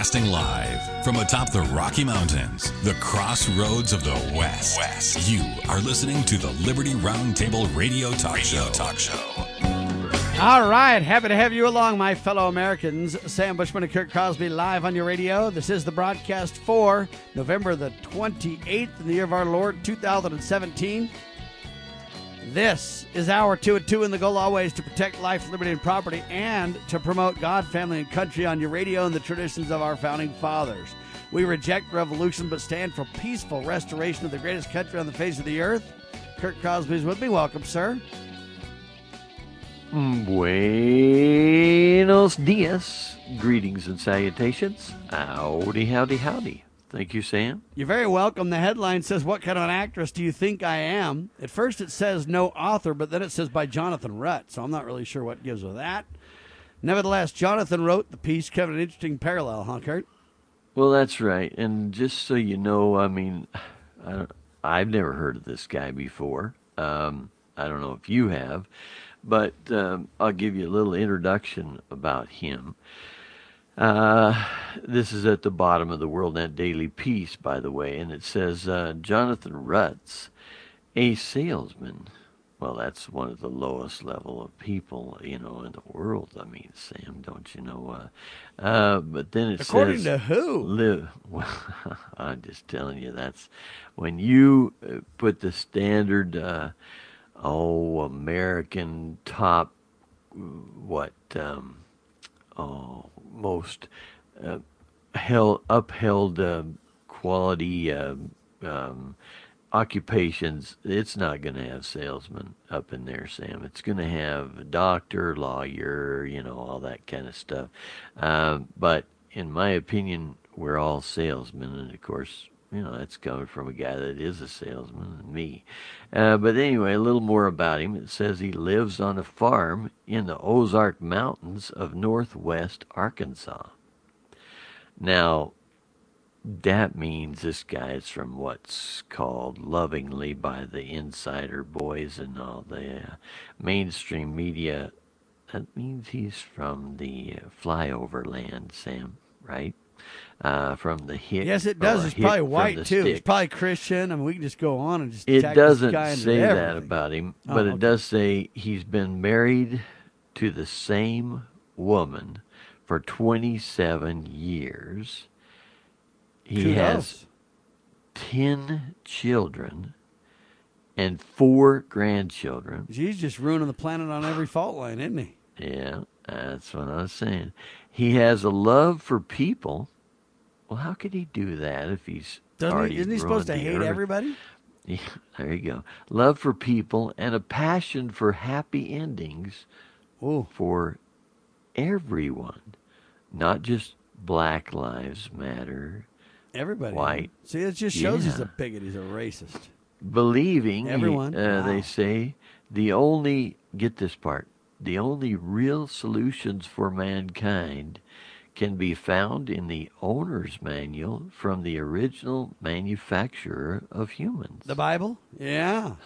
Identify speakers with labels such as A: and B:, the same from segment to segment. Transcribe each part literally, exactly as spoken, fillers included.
A: Broadcasting live from atop the Rocky Mountains, the crossroads of the West. West. You are listening to the Liberty Roundtable Radio Talk Radio Show. Talk Show.
B: All right, happy to have you along, my fellow Americans. Sam Bushman and Kurt Crosby live on your radio. This is the broadcast for November the twenty-eighth in the year of our Lord, two thousand seventeen. This is hour two at two, and the goal always to protect life, liberty, and property, and to promote God, family, and country on your radio and the traditions of our founding fathers. We reject revolution, but stand for peaceful restoration of the greatest country on the face of the earth. Kurt Crosby is with me. Welcome, sir.
C: Buenos dias. Greetings and salutations. Howdy, howdy, howdy. Thank you, Sam.
B: You're very welcome. The headline says, "What kind of an actress do you think I am?" At first it says no author, but then it says by Jonathan Rutt, so I'm not really sure what gives with that. Nevertheless, Jonathan wrote the piece. Kind of an interesting parallel, huh, Kurt?
C: Well, that's right. And just so you know, I mean, I don't, I've never heard of this guy before. Um, I don't know if you have, but um, I'll give you a little introduction about him. Uh, this is at the bottom of the WorldNet Daily piece, by the way, and it says, uh, Jonathan Rutt's a salesman. Well, that's one of the lowest level of people, you know, in the world. I mean, Sam, don't you know? Uh, uh, but then it
B: According
C: says...
B: According to who?
C: Live, well, I'm just telling you, that's when you put the standard, uh, oh, American top, what, um, oh... most uh, held, upheld uh, quality uh, um, occupations, it's not going to have salesmen up in there, Sam. It's going to have a doctor, lawyer, you know, all that kind of stuff. Uh, but in my opinion, we're all salesmen, and of course, you know, that's coming from a guy that is a salesman, me. Uh, but anyway, a little more about him. It says he lives on a farm in the Ozark Mountains of northwest Arkansas. Now, that means this guy is from what's called lovingly by the insider boys and all the uh, mainstream media. That means he's from the uh, flyover land, Sam, right? Uh, from the hit.
B: Yes, it does. He's probably white, too.
C: Stick.
B: He's probably Christian. I mean, we can just go on and just
C: It
B: tack
C: doesn't
B: this guy into
C: say
B: everything.
C: that about him,
B: Oh,
C: but it
B: okay.
C: does say he's been married to the same woman for twenty-seven years. He
B: Kudos.
C: has ten children and four grandchildren.
B: He's just ruining the planet on every fault line, isn't he?
C: Yeah, that's what I was saying. He has a love for people. Well, how could he do that if he's
B: Doesn't
C: already
B: he, isn't he supposed to
C: ruined the
B: hate
C: earth?
B: everybody?
C: Yeah, there you go. Love for people and a passion for happy endings
B: Ooh.
C: for everyone, not just Black Lives Matter.
B: Everybody.
C: White.
B: See, it just shows he's
C: Yeah.
B: a bigot. He's a racist.
C: Believing,
B: Everyone.
C: uh,
B: Wow.
C: they say, the only, get this part, the only real solutions for mankind can be found in the owner's manual from the original manufacturer of humans.
B: The Bible? Yeah.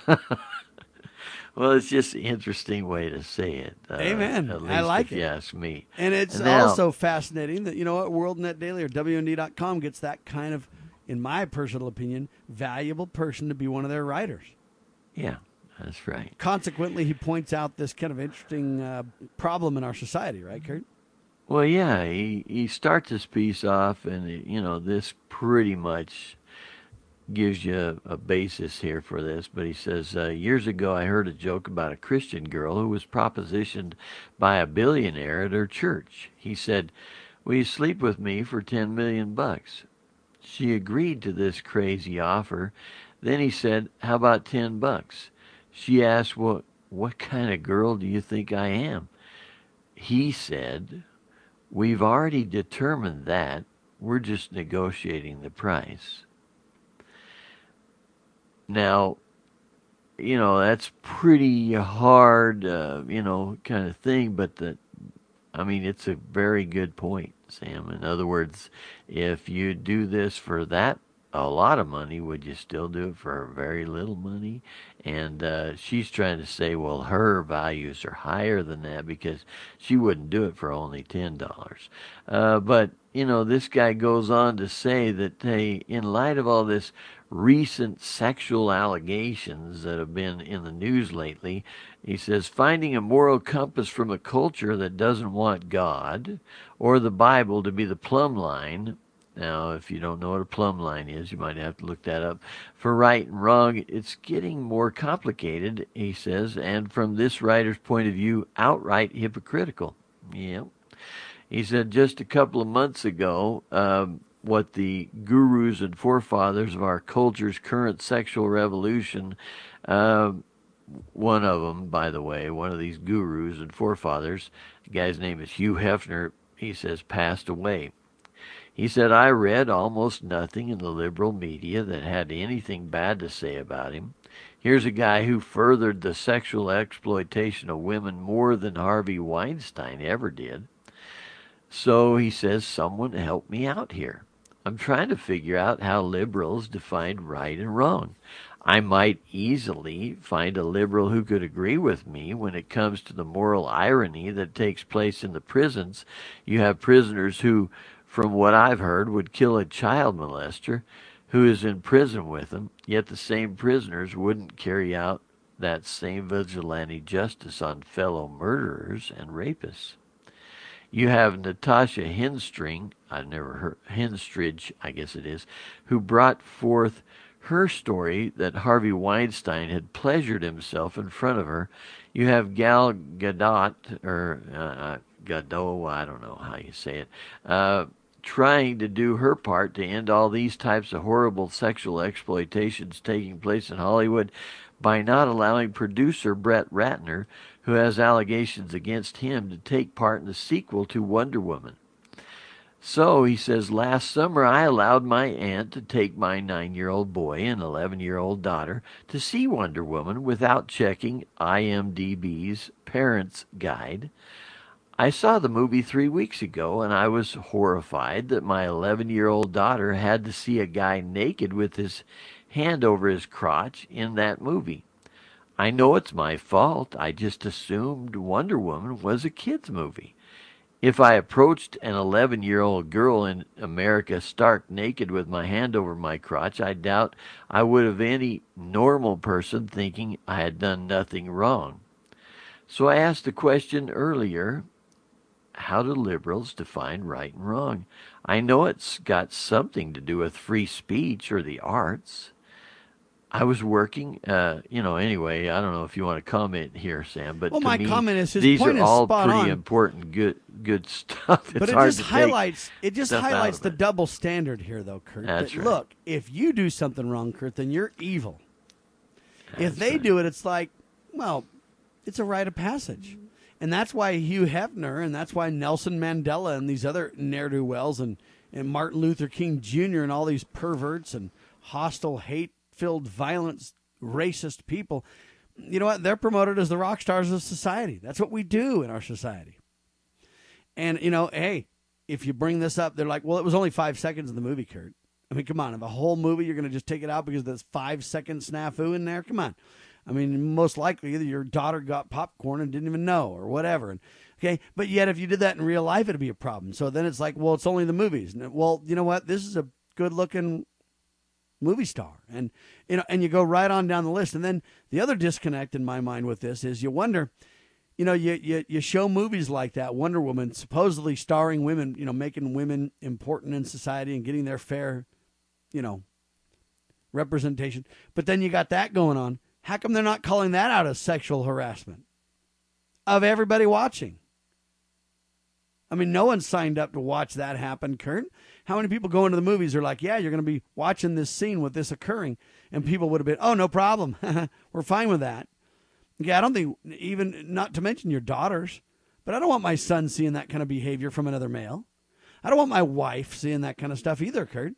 C: Well, it's just an interesting way to say it. Uh,
B: Amen.
C: At least
B: I like
C: if
B: it.
C: you ask me.
B: And it's
C: And now-
B: also fascinating that, you know what, WorldNet Daily or W N D dot com gets that kind of, in my personal opinion, valuable person to be one of their writers.
C: Yeah, that's right.
B: Consequently, he points out this kind of interesting uh, problem in our society, right, Kurt?
C: Well, yeah, he, he starts his piece off, and, it, you know, this pretty much gives you a, a basis here for this. But he says, uh, years ago I heard a joke about a Christian girl who was propositioned by a billionaire at her church. He said, "Will you sleep with me for ten million bucks?" She agreed to this crazy offer. Then he said, "How about ten bucks?" She asked, "Well, what kind of girl do you think I am?" He said, "We've already determined that. We're just negotiating the price." Now, you know, that's pretty hard, uh, you know, kind of thing, but the, I mean, it's a very good point, Sam. In other words, if you do this for that a lot of money, would you still do it for very little money? And uh, she's trying to say, well, her values are higher than that because she wouldn't do it for only ten dollars. Uh, but, you know, this guy goes on to say that, hey, in light of all this recent sexual allegations that have been in the news lately, he says, finding a moral compass from a culture that doesn't want God or the Bible to be the plumb line. Now, if you don't know what a plumb line is, you might have to look that up. For right and wrong, it's getting more complicated, he says, and from this writer's point of view, outright hypocritical. Yeah. He said just a couple of months ago, um, what the gurus and forefathers of our culture's current sexual revolution, uh, one of them, by the way, one of these gurus and forefathers, the guy's name is Hugh Hefner, he says, passed away. He said, I read almost nothing in the liberal media that had anything bad to say about him. Here's a guy who furthered the sexual exploitation of women more than Harvey Weinstein ever did. So he says, someone help me out here. I'm trying to figure out how liberals define right and wrong. I might easily find a liberal who could agree with me when it comes to the moral irony that takes place in the prisons. You have prisoners who, from what I've heard, would kill a child molester who is in prison with them, yet the same prisoners wouldn't carry out that same vigilante justice on fellow murderers and rapists. You have Natasha Henstring, I've never heard, Henstridge, I guess it is, who brought forth her story that Harvey Weinstein had pleasured himself in front of her. You have Gal Gadot, or uh, Gadot, I don't know how you say it, uh, trying to do her part to end all these types of horrible sexual exploitations taking place in Hollywood by not allowing producer Brett Ratner, who has allegations against him, to take part in the sequel to Wonder Woman. So, he says, last summer I allowed my aunt to take my nine-year-old boy and eleven-year-old daughter to see Wonder Woman without checking I M D B's Parents Guide. I saw the movie three weeks ago, and I was horrified that my eleven-year-old daughter had to see a guy naked with his hand over his crotch in that movie. I know it's my fault. I just assumed Wonder Woman was a kid's movie. If I approached an eleven-year-old girl in America stark naked with my hand over my crotch, I doubt I would have any normal person thinking I had done nothing wrong. So I asked the question earlier, how do liberals define right and wrong? I know it's got something to do with free speech or the arts. I was working, uh, you know, anyway, I don't know if you want to comment here, Sam, but
B: well,
C: to
B: my
C: me,
B: comment is his
C: these
B: point
C: are
B: is
C: all
B: spot
C: pretty
B: on.
C: important, good good stuff. It's
B: but it
C: hard
B: just
C: to
B: highlights it just
C: stuff out
B: highlights
C: of
B: the
C: it.
B: double standard here, though, Kurt.
C: That's
B: that,
C: right.
B: Look, if you do something wrong, Kurt, then you're evil. if
C: That's
B: they
C: right.
B: do it, it's like, well, it's a rite of passage. And that's why Hugh Hefner, and that's why Nelson Mandela and these other ne'er-do-wells and, and Martin Luther King Junior and all these perverts and hostile, hate-filled, violent, racist people, you know what? They're promoted as the rock stars of society. That's what we do in our society. And, you know, hey, if you bring this up, they're like, well, it was only five seconds in the movie, Kurt. I mean, come on. If a whole movie, you're going to just take it out because there's five-second snafu in there? Come on. I mean, most likely either your daughter got popcorn and didn't even know or whatever. And, okay, but yet if you did that in real life, it'd be a problem. So then it's like, well, it's only the movies. And, well, you know what? This is a good-looking movie star. And, you know, and you go right on down the list. And then the other disconnect in my mind with this is you wonder, you know, you, you, you show movies like that, Wonder Woman, supposedly starring women, you know, making women important in society and getting their fair, you know, representation. But then you got that going on. How come they're not calling that out as sexual harassment of everybody watching? I mean, no one signed up to watch that happen, Kurt. How many people go into the movies are like, yeah, you're going to be watching this scene with this occurring, and people would have been, oh, no problem. We're fine with that. Yeah, I don't think, even not to mention your daughters, but I don't want my son seeing that kind of behavior from another male. I don't want my wife seeing that kind of stuff either, Kurt.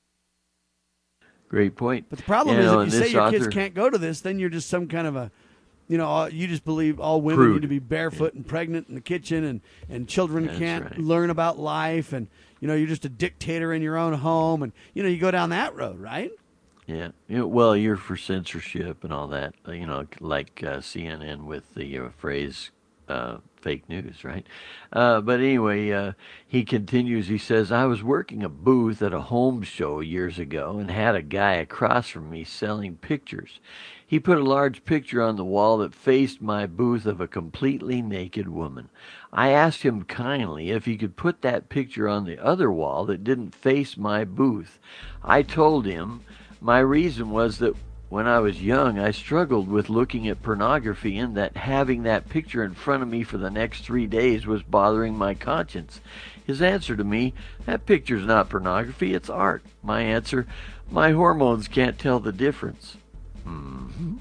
C: Great point.
B: But the problem
C: You
B: is
C: know,
B: if you
C: and
B: say
C: this
B: your kids
C: author-
B: can't go to this, then you're just some kind of a, you know, uh, you just believe all women
C: Prude.
B: need to be barefoot and pregnant in the kitchen, and, and children
C: That's
B: can't
C: right.
B: learn about life, and, you know, you're just a dictator in your own home, and, you know, you go down that road, right?
C: Yeah. Yeah, well, you're for censorship and all that, uh, you know, like uh, C N N with the uh, phrase uh, fake news, right? Uh, but anyway, uh, he continues. He says, I was working a booth at a home show years ago and had a guy across from me selling pictures. He put a large picture on the wall that faced my booth of a completely naked woman. I asked him kindly if he could put that picture on the other wall that didn't face my booth. I told him my reason was that when I was young, I struggled with looking at pornography and that having that picture in front of me for the next three days was bothering my conscience. His answer to me, that picture's not pornography, it's art. My answer, my hormones can't tell the difference. Mm-hmm.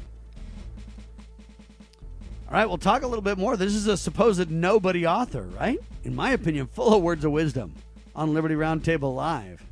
B: All right, we'll talk a little bit more. This is a supposed nobody author, right? In my opinion, full of words of wisdom on Liberty Roundtable Live.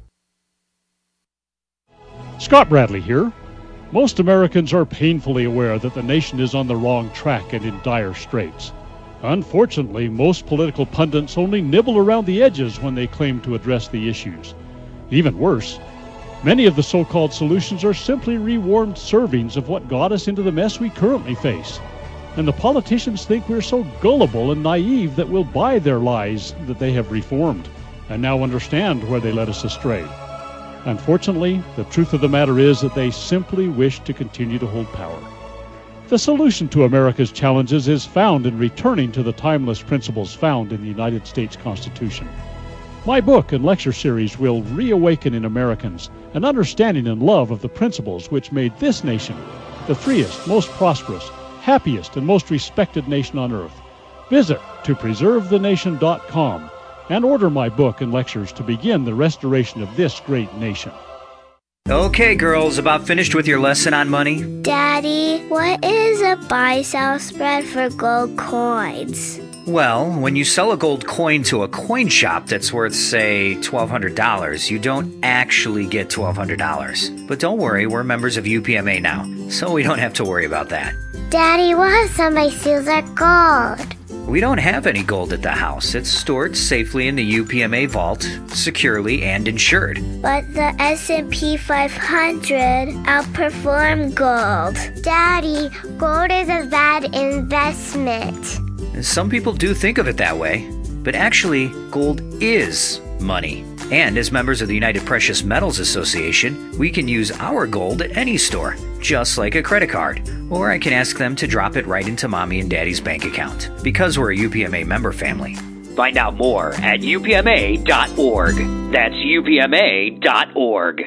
D: Scott Bradley here. Most Americans are painfully aware that the nation is on the wrong track and in dire straits. Unfortunately, most political pundits only nibble around the edges when they claim to address the issues. Even worse, many of the so-called solutions are simply rewarmed servings of what got us into the mess we currently face. And the politicians think we're so gullible and naive that we'll buy their lies that they have reformed and now understand where they led us astray. Unfortunately, the truth of the matter is that they simply wish to continue to hold power. The solution to America's challenges is found in returning to the timeless principles found in the United States Constitution. My book and lecture series will reawaken in Americans an understanding and love of the principles which made this nation the freest, most prosperous, happiest, and most respected nation on earth. Visit to preserve the nation dot com and order my book and lectures to begin the restoration of this great nation.
E: Okay, girls, about finished with your lesson on money?
F: Daddy, what is a buy-sell spread for gold coins?
E: Well, when you sell a gold coin to a coin shop that's worth, say, twelve hundred dollars, you don't actually get twelve hundred dollars. But don't worry, we're members of U P M A now, so we don't have to worry about that.
F: Daddy, what if somebody steals our gold?
E: We don't have any gold at the house. It's stored safely in the U P M A vault, securely and insured.
F: But the S and P five hundred outperformed gold. Daddy, gold is a bad investment.
E: Some people do think of it that way, but actually, gold is money. And as members of the United Precious Metals Association, we can use our gold at any store, just like a credit card. Or I can ask them to drop it right into Mommy and Daddy's bank account, because we're a U P M A member family. Find out more at U P M A dot org. That's U P M A dot org.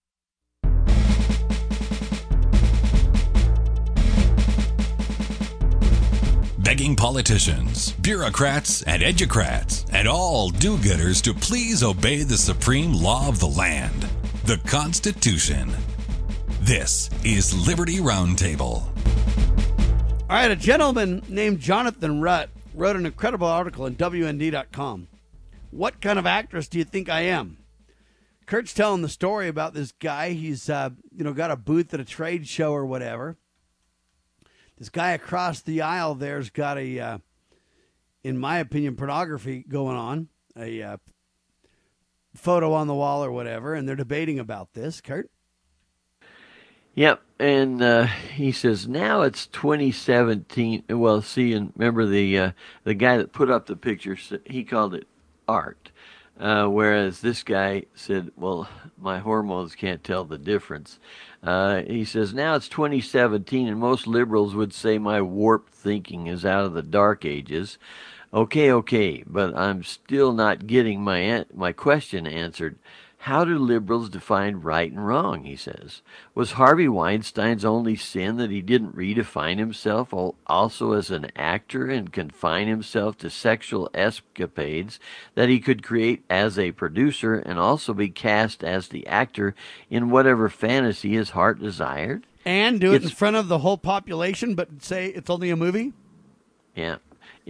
A: Begging politicians, bureaucrats, and educrats, and all do-gooders to please obey the supreme law of the land, the Constitution. This is Liberty Roundtable.
B: All right, a gentleman named Jonathan Rutt wrote an incredible article in W N D dot com. What kind of actress do you think I am? Kurt's telling the story about this guy. He's, uh, you know, got a booth at a trade show or whatever. This guy across the aisle there's got a, uh, in my opinion, pornography going on, a uh, photo on the wall or whatever, and they're debating about this. Kurt?
C: Yep, and uh, he says now it's twenty seventeen. Well, see, and remember the uh, the guy that put up the picture, he called it art, uh, whereas this guy said, "Well, my hormones can't tell the difference." Uh, he says now it's twenty seventeen, and most liberals would say my warped thinking is out of the dark ages. Okay, okay, but I'm still not getting my an- my question answered. How do liberals define right and wrong, he says. Was Harvey Weinstein's only sin that he didn't redefine himself also as an actor and confine himself to sexual escapades that he could create as a producer and also be cast as the actor in whatever fantasy his heart desired?
B: And do it
C: It's-
B: in front of the whole population, but say it's only a movie?
C: Yeah.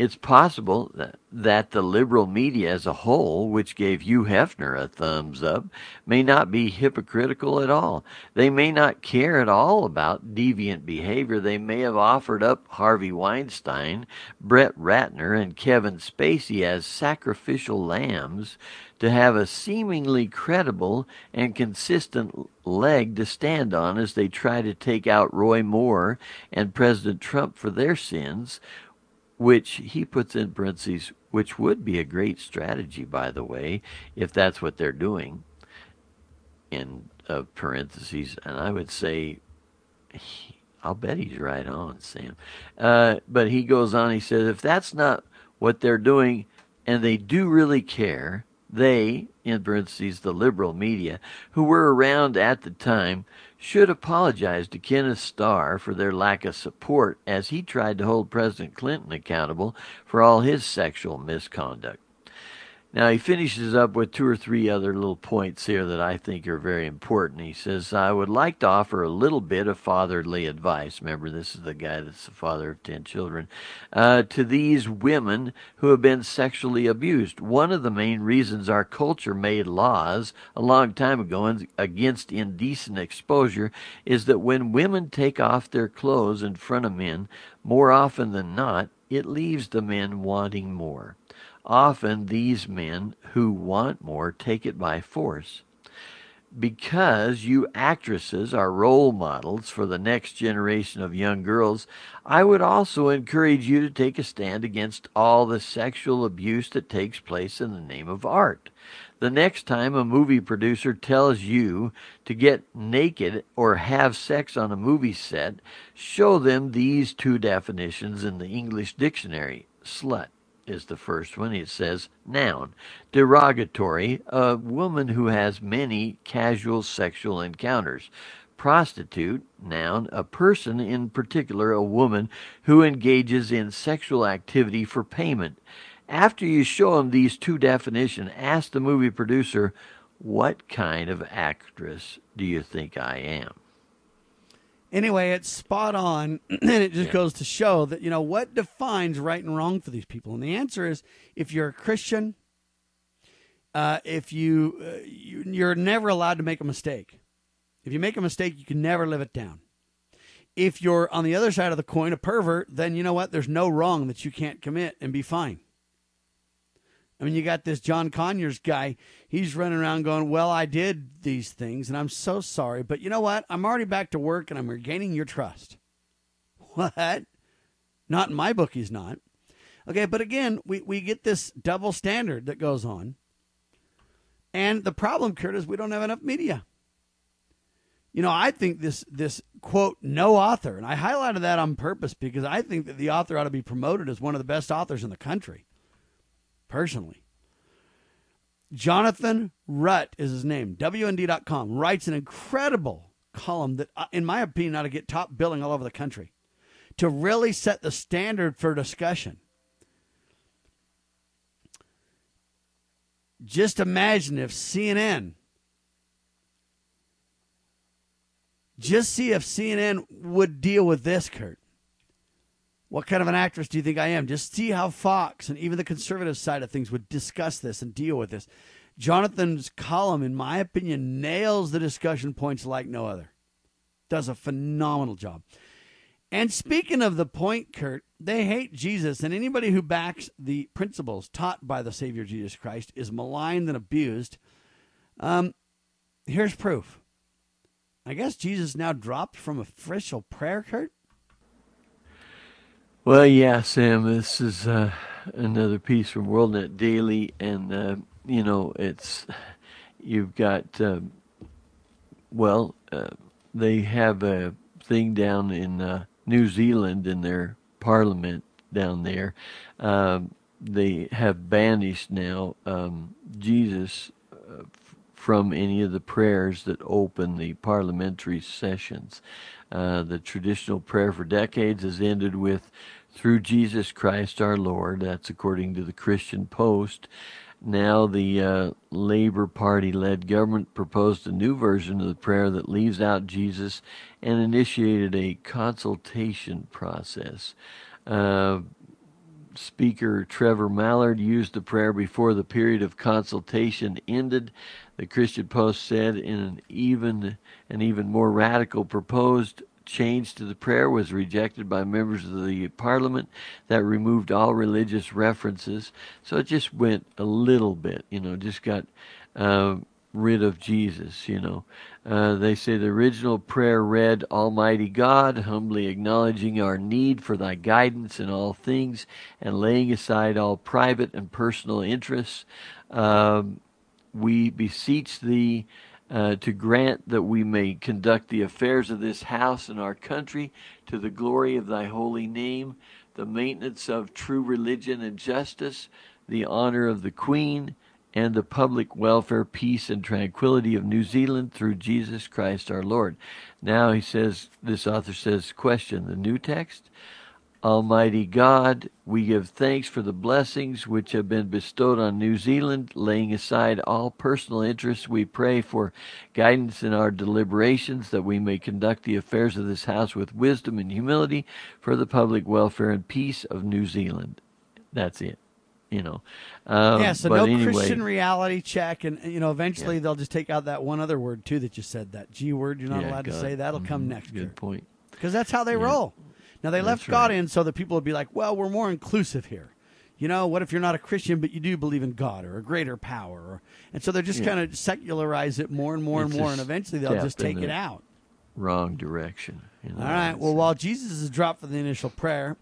C: It's possible that, that the liberal media as a whole, which gave Hugh Hefner a thumbs up, may not be hypocritical at all. They may not care at all about deviant behavior. They may have offered up Harvey Weinstein, Brett Ratner, and Kevin Spacey as sacrificial lambs to have a seemingly credible and consistent leg to stand on as they try to take out Roy Moore and President Trump for their sins, which he puts in parentheses, which would be a great strategy, by the way, if that's what they're doing, in uh, parentheses. And I would say, he, I'll bet he's right on, Sam. Uh, but he goes on, he says, if that's not what they're doing, and they do really care, they, in parentheses, the liberal media, who were around at the time, should apologize to Kenneth Starr for their lack of support as he tried to hold President Clinton accountable for all his sexual misconduct. Now, he finishes up with two or three other little points here that I think are very important. He says, I would like to offer a little bit of fatherly advice. Remember, this is the guy that's the father of ten children. Uh, to these women who have been sexually abused. One of the main reasons our culture made laws a long time ago against indecent exposure is that when women take off their clothes in front of men, more often than not, it leaves the men wanting more. Often these men who want more take it by force. Because you actresses are role models for the next generation of young girls, I would also encourage you to take a stand against all the sexual abuse that takes place in the name of art. The next time a movie producer tells you to get naked or have sex on a movie set, show them these two definitions in the English dictionary. Slut is the first one. It says, noun, derogatory, a woman who has many casual sexual encounters. Prostitute, noun, a person, in particular a woman, who engages in sexual activity for payment. After you show them these two definitions, ask the movie producer, what kind of actress do you think I am?
B: Anyway, it's spot on, and it just
C: Yeah.
B: goes to show that, you know, what defines right and wrong for these people? And the answer is, if you're a Christian, uh, if you, uh, you, you're never allowed to make a mistake. If you make a mistake, you can never live it down. If you're on the other side of the coin, a pervert, then you know what? There's no wrong that you can't commit and be fine. I mean, you got this John Conyers guy. He's running around going, well, I did these things, and I'm so sorry. But you know what? I'm already back to work, and I'm regaining your trust. What? Not in my book, he's not. Okay, but again, we, we get this double standard that goes on. And the problem, Kurt, is we don't have enough media. You know, I think this, this quote, no author, and I highlighted that on purpose because I think that the author ought to be promoted as one of the best authors in the country. Personally, Jonathan Rutt is his name. W N D dot com writes an incredible column that, in my opinion, ought to get top billing all over the country to really set the standard for discussion. Just imagine if C N N, just see if C N N would deal with this, Kurt. What kind of an actress do you think I am? Just see how Fox and even the conservative side of things would discuss this and deal with this. Jonathan's column, in my opinion, nails the discussion points like no other. Does a phenomenal job. And speaking of the point, Kurt, they hate Jesus, and anybody who backs the principles taught by the Savior Jesus Christ is maligned and abused. Um, here's proof. I guess Jesus now dropped from official prayer, Kurt?
C: Well, yeah, Sam, this is uh, another piece from WorldNet Daily, and, uh, you know, it's, you've got, uh, well, uh, they have a thing down in uh, New Zealand in their parliament down there. Um, they have banished now um, Jesus uh, from any of the prayers that open the parliamentary sessions. Uh, the traditional prayer for decades has ended with, through Jesus Christ our Lord. That's according to the Christian Post. Now the uh, Labour Party-led government proposed a new version of the prayer that leaves out Jesus and initiated a consultation process. Uh, Speaker Trevor Mallard used the prayer before the period of consultation ended. The Christian Post said in an even an even more radical proposed change to the prayer was rejected by members of the parliament that removed all religious references. So it just went a little bit, you know, just got uh, rid of Jesus, you know. Uh, they say the original prayer read, Almighty God, humbly acknowledging our need for thy guidance in all things and laying aside all private and personal interests, um, we beseech thee uh, to grant that we may conduct the affairs of this house and our country to the glory of thy holy name, the maintenance of true religion and justice, the honor of the Queen, and the public welfare, peace, and tranquility of New Zealand through Jesus Christ our Lord. Now he says, this author says, question, the new text, Almighty God, we give thanks for the blessings which have been bestowed on New Zealand. Laying aside all personal interests, we pray for guidance in our deliberations, that we may conduct the affairs of this house with wisdom and humility for the public welfare and peace of New Zealand. That's it. You know, um,
B: yeah. So
C: but
B: no
C: anyway,
B: Christian reality check, and you know, eventually
C: yeah.
B: they'll just take out that one other word too that you said, that G word. You're not
C: yeah,
B: allowed
C: God.
B: to say. That'll
C: mm-hmm.
B: come next
C: Good
B: year.
C: point.
B: Because that's how they
C: yeah.
B: roll. Now they left
C: That's
B: God
C: right.
B: in so that people would be like, well, we're more inclusive here. You know, what if you're not a Christian but you do believe in God or a greater power? Or, and so they're just
C: Yeah.
B: kind of secularize it more and more
C: It's
B: and more,
C: a
B: and eventually they'll
C: step
B: just
C: in
B: take
C: the
B: it out.
C: Wrong direction. You know,
B: All right. Well, while Jesus is dropped for the initial prayer,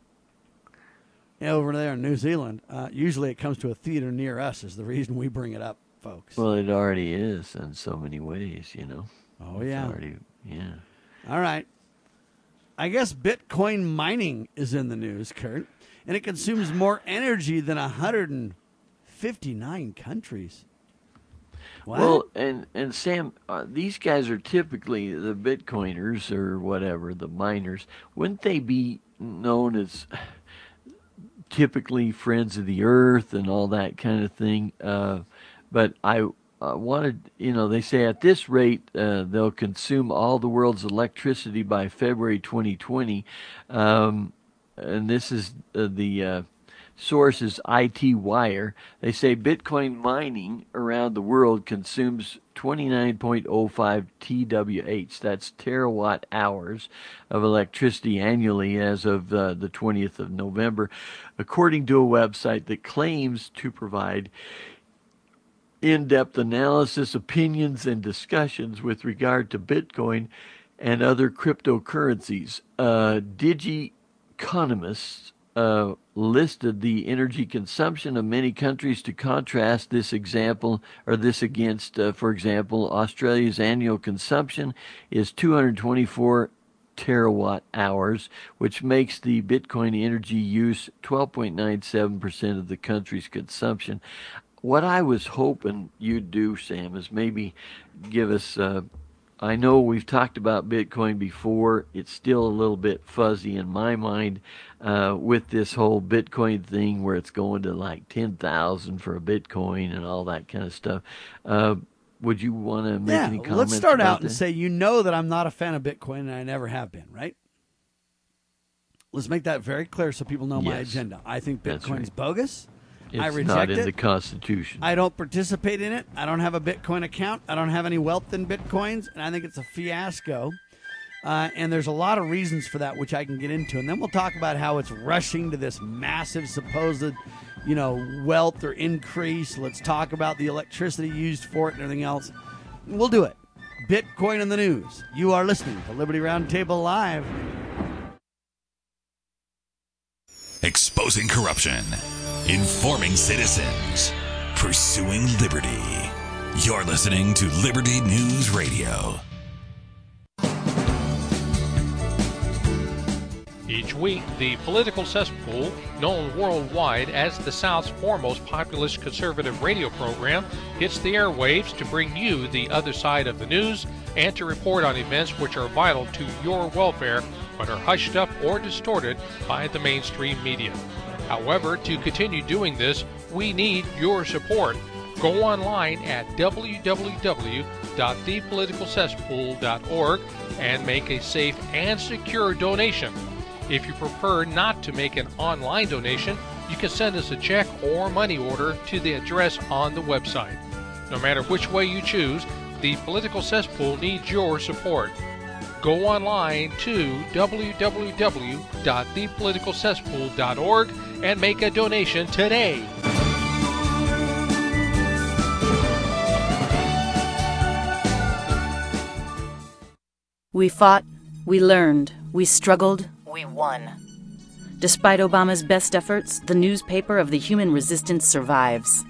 B: over there in New Zealand, uh, usually it comes to a theater near us is the reason we bring it up, folks.
C: Well, it already is in so many ways, you know.
B: Oh,
C: It's
B: yeah.
C: already, yeah.
B: All right. I guess Bitcoin mining is in the news, Kurt, and it consumes more energy than one hundred fifty-nine countries. What?
C: Well, and, and Sam, uh, these guys are typically the Bitcoiners or whatever, the miners. Wouldn't they be known as typically friends of the earth and all that kind of thing? Uh, but I uh, wanted, you know, they say at this rate uh, they'll consume all the world's electricity by February twenty twenty. Um, and this is uh, the uh, source is I T Wire. They say Bitcoin mining around the world consumes twenty-nine point oh five T W H, that's terawatt hours of electricity annually as of uh, the twentieth of November, according to a website that claims to provide in-depth analysis, opinions, and discussions with regard to Bitcoin and other cryptocurrencies. Uh, Digiconomists uh, listed the energy consumption of many countries to contrast this example or this against, uh, for example, Australia's annual consumption is two hundred twenty-four terawatt hours, which makes the Bitcoin energy use twelve point nine seven percent of the country's consumption. What I was hoping you'd do, Sam, is maybe give us, uh, I know we've talked about Bitcoin before. It's still a little bit fuzzy in my mind uh, with this whole Bitcoin thing where it's going to like ten thousand for a Bitcoin and all that kind of stuff. Uh, would you want to make
B: yeah,
C: any comments?
B: let's start
C: about
B: out and
C: that?
B: say, you know that I'm not a fan of Bitcoin and I never have been, right? Let's make that very clear so people know my
C: Yes.
B: agenda. I think
C: That's
B: Bitcoin's
C: right.
B: bogus.
C: It's
B: I reject
C: not in
B: it.
C: the Constitution.
B: I don't participate in it. I don't have a Bitcoin account. I don't have any wealth in Bitcoins, and I think it's a fiasco. Uh, and there's a lot of reasons for that, which I can get into. And then we'll talk about how it's rushing to this massive supposed, you know, wealth or increase. Let's talk about the electricity used for it and everything else. We'll do it. Bitcoin in the news. You are listening to Liberty Roundtable Live.
A: Exposing corruption, informing citizens, pursuing liberty. You're listening to Liberty News Radio.
G: Each week, the political cesspool, known worldwide as the South's foremost populist conservative radio program, hits the airwaves to bring you the other side of the news and to report on events which are vital to your welfare but are hushed up or distorted by the mainstream media. However, to continue doing this, we need your support. Go online at w w w dot the political cesspool dot org and make a safe and secure donation. If you prefer not to make an online donation, you can send us a check or money order to the address on the website. No matter which way you choose, the Political Cesspool needs your support. Go online to w w w dot the political cesspool dot org and make a donation today.
H: We fought, we learned, we struggled, we won. Despite Obama's best efforts, the newspaper of the human resistance survives.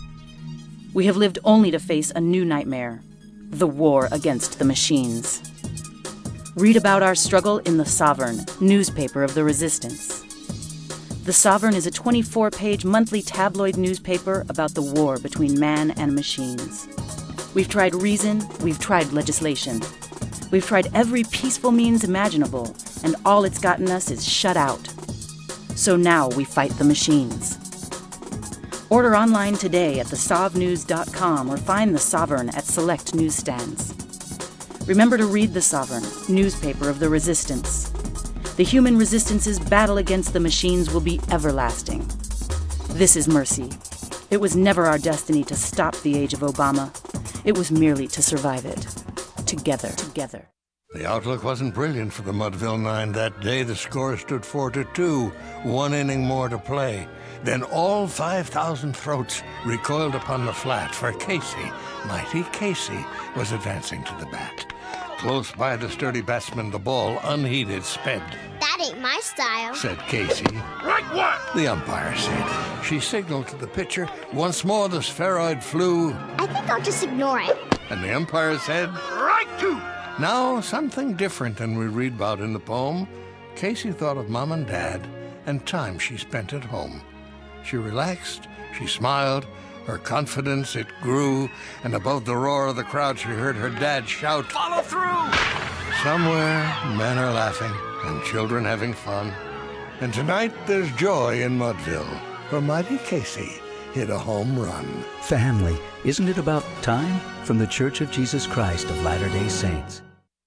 H: We have lived only to face a new nightmare, the war against the machines. Read about our struggle in The Sovereign, newspaper of the resistance. The Sovereign is a twenty-four page monthly tabloid newspaper about the war between man and machines. We've tried reason, we've tried legislation. We've tried every peaceful means imaginable, and all it's gotten us is shut out. So now we fight the machines. Order online today at the sov news dot com or find The Sovereign at select newsstands. Remember to read The Sovereign, newspaper of the resistance. The human resistance's battle against the machines will be everlasting. This is mercy. It was never our destiny to stop the age of Obama. It was merely to survive it. Together, together.
I: The outlook wasn't brilliant for the Mudville Nine that day. The score stood four to two, one inning more to play. Then all five thousand throats recoiled upon the flat, for Casey, mighty Casey, was advancing to the bat. Close by the sturdy batsman, the ball, unheeded, sped.
F: That ain't my style,
I: said Casey.
J: Right what?
I: The umpire said. She signaled to the pitcher. Once more the spheroid flew.
F: I think I'll just ignore it.
I: And the umpire said,
J: right two.
I: Now, something different than we read about in the poem. Casey thought of Mom and Dad and time she spent at home. She relaxed, she smiled, her confidence, it grew, and above the roar of the crowd she heard her dad shout,
J: follow through!
I: Somewhere, men are laughing and children having fun. And tonight there's joy in Mudville, where mighty Casey hit a home run.
K: Family, isn't it about time? From the Church of Jesus Christ of Latter-day Saints.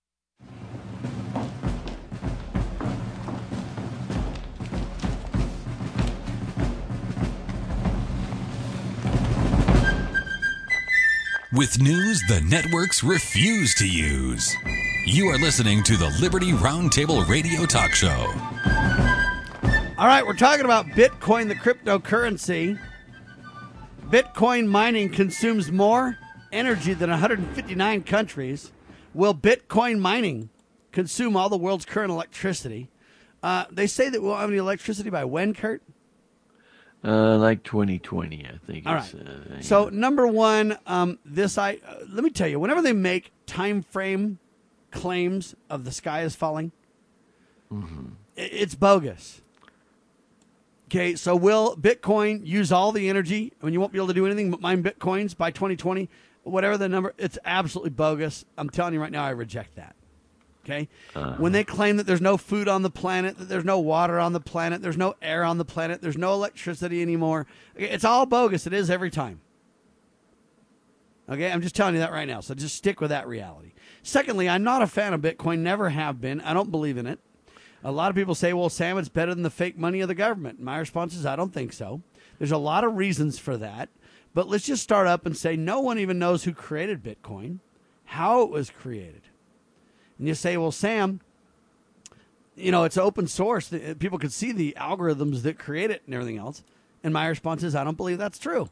A: With news the networks refuse to use. You are listening to the Liberty Roundtable Radio Talk Show.
B: All right, we're talking about Bitcoin, the cryptocurrency. Bitcoin mining consumes more energy than one hundred fifty-nine countries. Will Bitcoin mining consume all the world's current electricity? Uh, they say that we'll have any electricity by when, Kurt?
C: Uh, like twenty twenty, I think.
B: All
C: it's,
B: right.
C: Uh,
B: so number one, um, this I uh, let me tell you. Whenever they make time frame claims of the sky is falling,
C: mm-hmm.
B: it, it's bogus. Okay, so will Bitcoin use all the energy? I mean, you won't be able to do anything but mine Bitcoins by twenty twenty, whatever the number. It's absolutely bogus. I'm telling you right now, I reject that. Okay?
C: Uh-huh.
B: When they claim that there's no food on the planet, that there's no water on the planet, there's no air on the planet, there's no electricity anymore, it's all bogus. It is every time. Okay? I'm just telling you that right now. So just stick with that reality. Secondly, I'm not a fan of Bitcoin, never have been. I don't believe in it. A lot of people say, well, Sam, it's better than the fake money of the government. My response is, I don't think so. There's a lot of reasons for that. But let's just start up and say no one even knows who created Bitcoin, how it was created. And you say, well, Sam, you know, it's open source. People could see the algorithms that create it and everything else. And my response is, I don't believe that's true.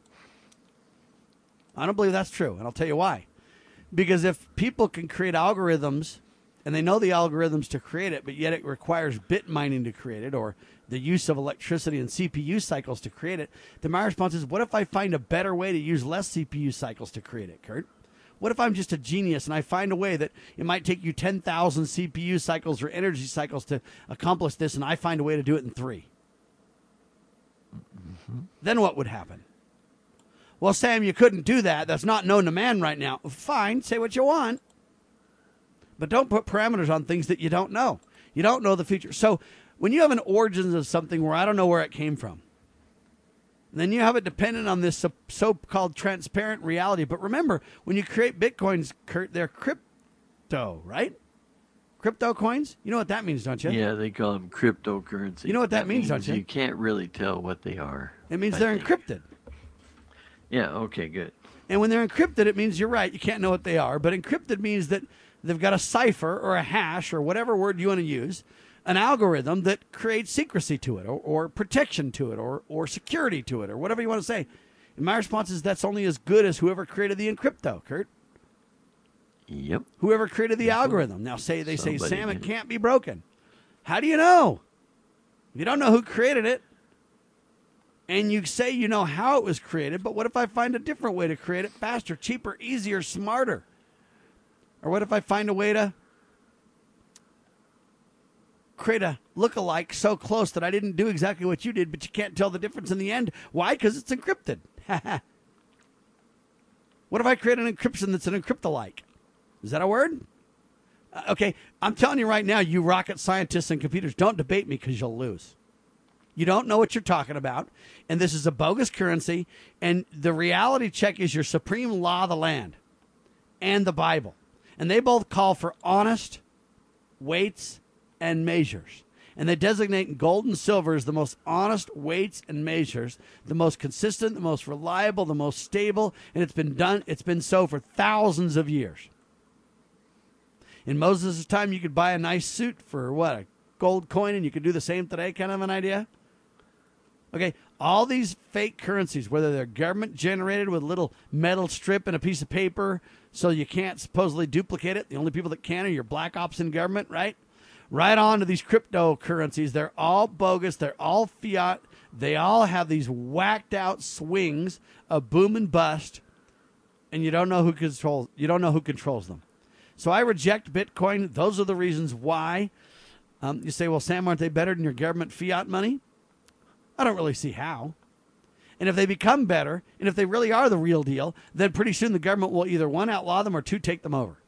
B: I don't believe that's true. And I'll tell you why. Because if people can create algorithms and they know the algorithms to create it, but yet it requires bit mining to create it or the use of electricity and C P U cycles to create it, then my response is, what if I find a better way to use less C P U cycles to create it, Kurt? What if I'm just a genius and I find a way that it might take you ten thousand C P U cycles or energy cycles to accomplish this, and I find a way to do it in three? Mm-hmm. Then what would happen? Well, Sam, you couldn't do that. That's not known to man right now. Fine, say what you want. But don't put parameters on things that you don't know. You don't know the future. So when you have an origins of something where I don't know where it came from, then you have it dependent on this so-called transparent reality. But remember, when you create Bitcoins, Kurt, they're crypto, right? Crypto coins? You know what that means, don't you?
C: Yeah, they call them cryptocurrency.
B: You know what that means, don't you?
C: You can't really tell what they are.
B: It means
C: I
B: they're
C: think.
B: encrypted.
C: Yeah, okay, good.
B: And when they're encrypted, it means you're right. You can't know what they are. But encrypted means that they've got a cipher or a hash or whatever word you want to use, an algorithm that creates secrecy to it or, or protection to it or, or security to it or whatever you want to say. And my response is that's only as good as whoever created the encrypto, Kurt.
C: Yep.
B: Whoever created the algorithm. Now say they
C: Somebody
B: say, Sam, it
C: did.
B: can't be broken. How do you know? You don't know who created it. And you say you know how it was created, but what if I find a different way to create it faster, cheaper, easier, smarter? Or what if I find a way to create a look-alike so close that I didn't do exactly what you did, but you can't tell the difference in the end? Why? Because it's encrypted. What if I create an encryption that's an encrypt-alike? Is that a word? Uh, okay, I'm telling you right now, you rocket scientists and computers, don't debate me because you'll lose. You don't know what you're talking about, and this is a bogus currency, and the reality check is your supreme law of the land and the Bible. And they both call for honest weights and measures. And they designate gold and silver as the most honest weights and measures, the most consistent, the most reliable, the most stable, and it's been done, it's been so for thousands of years. In Moses' time, you could buy a nice suit for, what, a gold coin, and you could do the same today, kind of an idea? Okay, all these fake currencies, whether they're government-generated with a little metal strip and a piece of paper so you can't supposedly duplicate it. The only people that can are your black ops in government, right? Right on to these cryptocurrencies. They're all bogus. They're all fiat. They all have these whacked-out swings of boom and bust, and you don't know who controls. You don't know who controls them. So I reject Bitcoin. Those are the reasons why. Um, you say, well, Sam, aren't they better than your government fiat money? I don't really see how. And if they become better, and if they really are the real deal, then pretty soon the government will either, one, outlaw them, or two, take them over.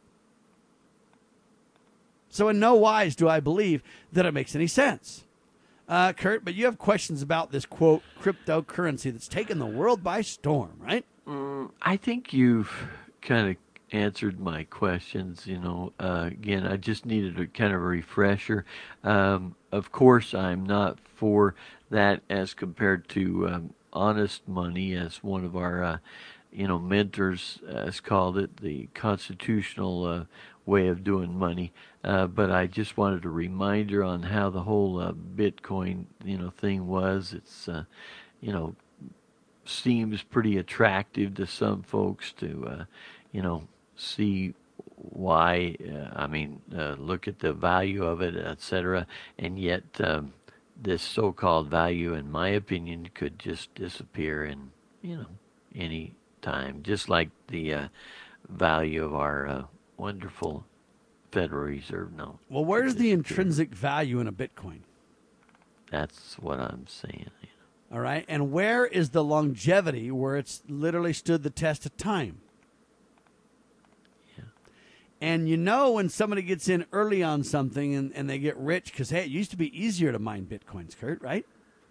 B: So in no wise do I believe that it makes any sense. Uh, Kurt, but you have questions about this, quote, cryptocurrency that's taken the world by storm, right?
C: Mm, I think you've kind of answered my questions. You know, uh, again, I just needed a kind of a refresher. Um, of course, I'm not for that as compared to um, honest money, as one of our, uh, you know, mentors has called it, the constitutional uh, way of doing money. Uh, but I just wanted a reminder on how the whole uh, Bitcoin, you know, thing was. It's, uh, you know, seems pretty attractive to some folks to, uh, you know, see why. Uh, I mean, uh, look at the value of it, et cetera. And yet, um, this so-called value, in my opinion, could just disappear in, you know, any time. Just like the uh, value of our uh, wonderful Federal Reserve note.
B: Well, where's the intrinsic value in a Bitcoin?
C: That's what I'm saying. You know.
B: All right. And where is the longevity where it's literally stood the test of time?
C: Yeah.
B: And you know when somebody gets in early on something and, and they get rich, because, hey, it used to be easier to mine Bitcoins, Kurt, right?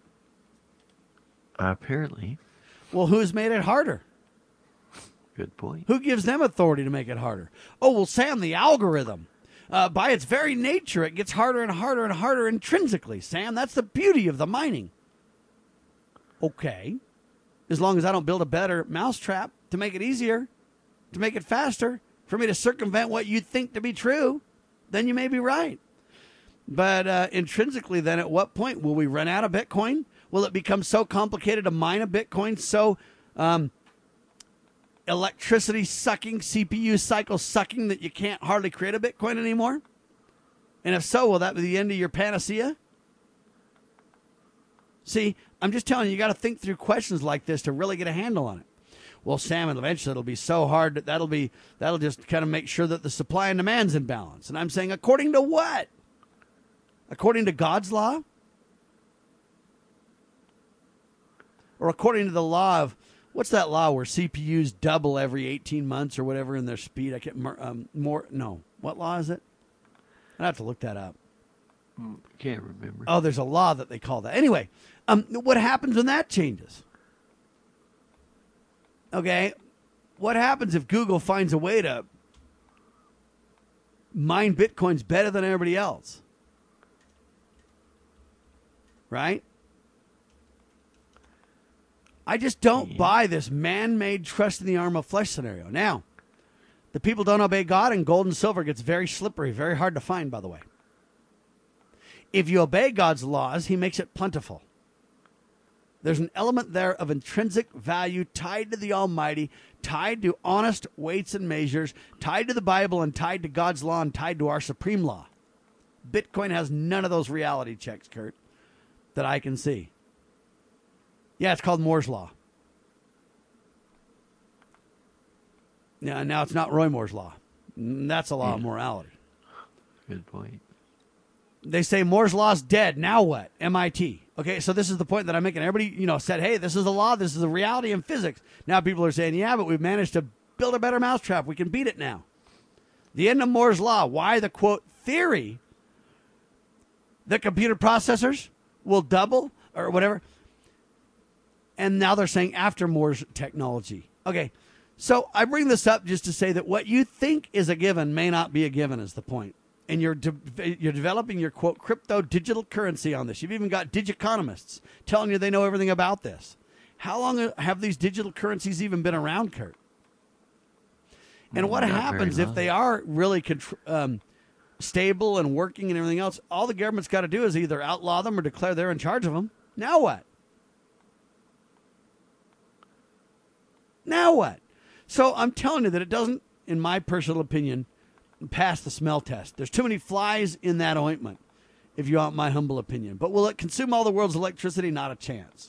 C: Uh, apparently.
B: Well, who's made it harder?
C: Good point.
B: Who gives them authority to make it harder? Oh, well, Sam, the algorithm. Uh, by its very nature, it gets harder and harder and harder intrinsically. Sam, that's the beauty of the mining. Okay. As long as I don't build a better mousetrap to make it easier, to make it faster, for me to circumvent what you think to be true, then you may be right. But uh, intrinsically, then, at what point will we run out of Bitcoin? Will it become so complicated to mine a Bitcoin, so um, electricity sucking, C P U cycle sucking, that you can't hardly create a Bitcoin anymore? And if so, will that be the end of your panacea? See, I'm just telling you, you got to think through questions like this to really get a handle on it. Well, Sam, and eventually it'll be so hard that that'll be that'll just kind of make sure that the supply and demand's in balance. And I'm saying, according to what? According to God's law? Or according to the law of, what's that law where C P Us double every eighteen months or whatever in their speed? I can't, um, more, no. What law is it? I'd have to look that up.
C: Can't remember.
B: Oh, there's a law that they call that. Anyway, um, what happens when that changes? Okay, what happens if Google finds a way to mine Bitcoins better than everybody else. Right? I just don't yeah. buy this man-made trust in the arm of flesh scenario. Now, the people don't obey God, and gold and silver gets very slippery, very hard to find, by the way. If you obey God's laws, he makes it plentiful. There's an element there of intrinsic value tied to the Almighty, tied to honest weights and measures, tied to the Bible, and tied to God's law, and tied to our supreme law. Bitcoin has none of those reality checks, Kurt, that I can see. Yeah, it's called Moore's Law. Now, now it's not Roy Moore's Law. That's a law yeah. of morality.
C: Good point.
B: They say Moore's Law's dead. Now what? M I T. Okay, so this is the point that I'm making. Everybody, you know, said, hey, this is the law. This is the reality in physics. Now people are saying, yeah, but we've managed to build a better mousetrap. We can beat it now. The end of Moore's Law. Why the, quote, theory that computer processors will double or whatever. And now they're saying after Moore's technology. Okay, so I bring this up just to say that what you think is a given may not be a given is the point. And you're de- you're developing your, quote, crypto digital currency on this. You've even got digiconomists telling you they know everything about this. How long have these digital currencies even been around, Kurt? And what happens if they are really contr- um, stable and working and everything else? All the government's got to do is either outlaw them or declare they're in charge of them. Now what? Now what? So I'm telling you that it doesn't, in my personal opinion, pass the smell test. There's too many flies in that ointment, if you want my humble opinion. But will it consume all the world's electricity? Not a chance.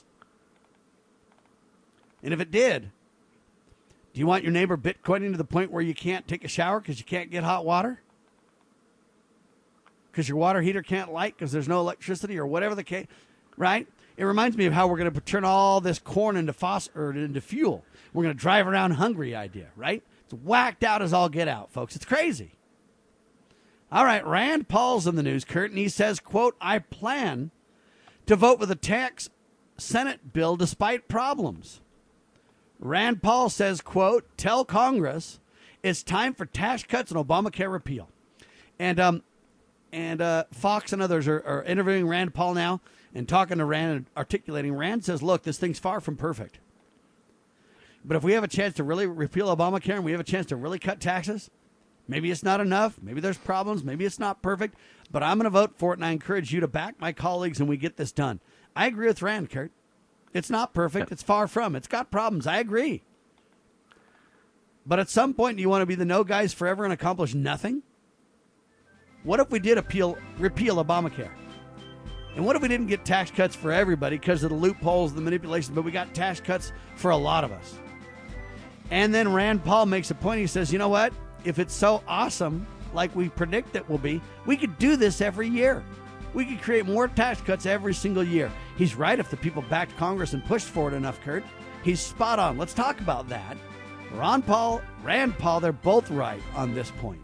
B: And if it did, do you want your neighbor Bitcoining to the point where you can't take a shower because you can't get hot water? Because your water heater can't light because there's no electricity or whatever the case, right? It reminds me of how we're going to turn all this corn into phos- or into fuel. We're going to drive around hungry idea, right? It's whacked out as all get out, folks. It's crazy. All right, Rand Paul's in the news, Kurt, and he says, quote, I plan to vote for the tax Senate bill despite problems. Rand Paul says, quote, tell Congress it's time for tax cuts and Obamacare repeal. And um, and uh, Fox and others are, are interviewing Rand Paul now and talking to Rand and articulating. Rand says, look, this thing's far from perfect. But if we have a chance to really repeal Obamacare and we have a chance to really cut taxes, maybe it's not enough. Maybe there's problems. Maybe it's not perfect. But I'm going to vote for it, and I encourage you to back my colleagues and we get this done. I agree with Rand, Kurt. It's not perfect. It's far from. It's got problems. I agree. But at some point, do you want to be the no guys forever and accomplish nothing? What if we did appeal, repeal Obamacare? And what if we didn't get tax cuts for everybody because of the loopholes, the manipulations, but we got tax cuts for a lot of us? And then Rand Paul makes a point. He says, you know what? If it's so awesome, like we predict it will be, we could do this every year. We could create more tax cuts every single year. He's right if the people backed Congress and pushed for it enough, Kurt. He's spot on. Let's talk about that. Ron Paul, Rand Paul, they're both right on this point.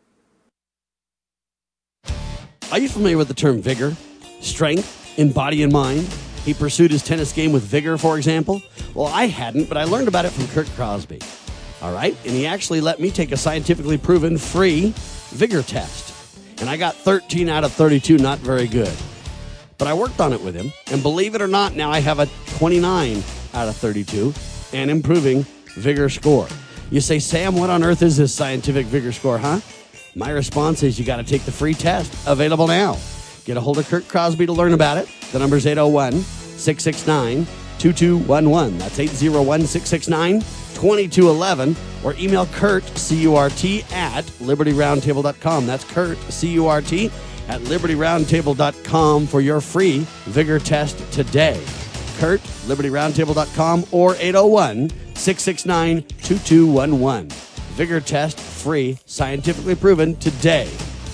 B: Are you familiar with the term vigor, strength in body and mind? He pursued his tennis game with vigor, for example. Well, I hadn't, but I learned about it from Kurt Crosby. All right? And he actually let me take a scientifically proven free vigor test. And I got thirteen out of thirty-two, not very good. But I worked on it with him. And believe it or not, now I have a twenty-nine out of thirty-two and improving vigor score. You say, Sam, what on earth is this scientific vigor score, huh? My response is you got to take the free test. Available now. Get a hold of Kurt Crosby to learn about it. The number's eight oh one, six six nine, two two one one. That's eight oh one, six six nine, two two one one. Or email Kurt, C U R T, at liberty roundtable dot com. That's Kurt, C U R T, at liberty roundtable dot com for your free vigor test today. Kurt, liberty roundtable dot com, or eight oh one, six six nine, two two one one. Vigor test, free, scientifically proven today.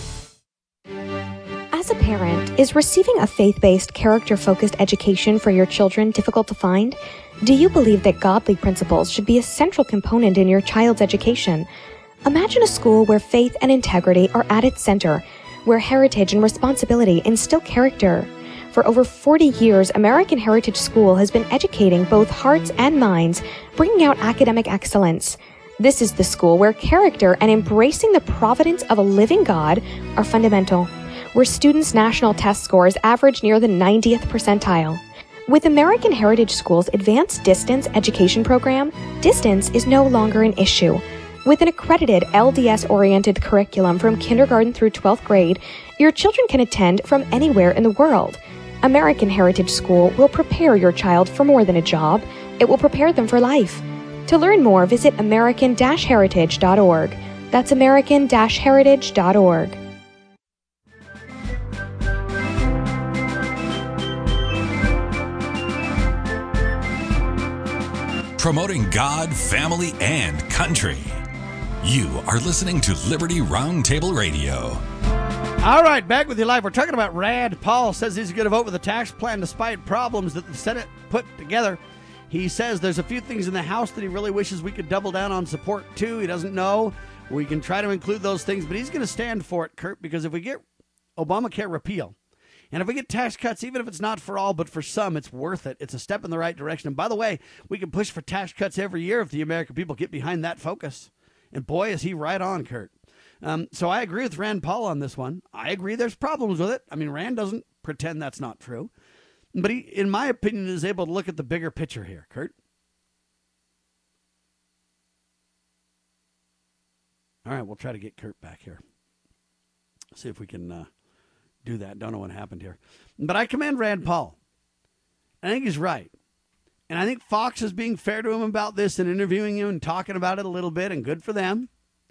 L: As a parent, is receiving a faith-based, character-focused education for your children difficult to find? Do you believe that godly principles should be a central component in your child's education? Imagine a school where faith and integrity are at its center, where heritage and responsibility instill character. For over forty years, American Heritage School has been educating both hearts and minds, bringing out academic excellence. This is the school where character and embracing the providence of a living God are fundamental, where students' national test scores average near the ninetieth percentile. With American Heritage School's Advanced Distance Education Program, distance is no longer an issue. With an accredited L D S-oriented curriculum from kindergarten through twelfth grade, your children can attend from anywhere in the world. American Heritage School will prepare your child for more than a job. It will prepare them for life. To learn more, visit american dash heritage dot org. That's american dash heritage dot org.
A: Promoting God, family, and country. You are listening to Liberty Roundtable Radio.
B: All right, back with you live. We're talking about Rand Paul. Says he's going to vote with a tax plan despite problems that the Senate put together. He says there's a few things in the House that he really wishes we could double down on support too. He doesn't know. We can try to include those things, but he's going to stand for it, Kurt, because if we get Obamacare repeal, and if we get tax cuts, even if it's not for all, but for some, it's worth it. It's a step in the right direction. And by the way, we can push for tax cuts every year if the American people get behind that focus. And boy, is he right on, Kurt. Um, so I agree with Rand Paul on this one. I agree there's problems with it. I mean, Rand doesn't pretend that's not true. But he, in my opinion, is able to look at the bigger picture here, Kurt. All right, we'll try to get Kurt back here. See if we can uh, do that. Don't know what happened here. But I commend Rand Paul. I think he's right. And I think Fox is being fair to him about this and interviewing him and talking about it a little bit, and good for them.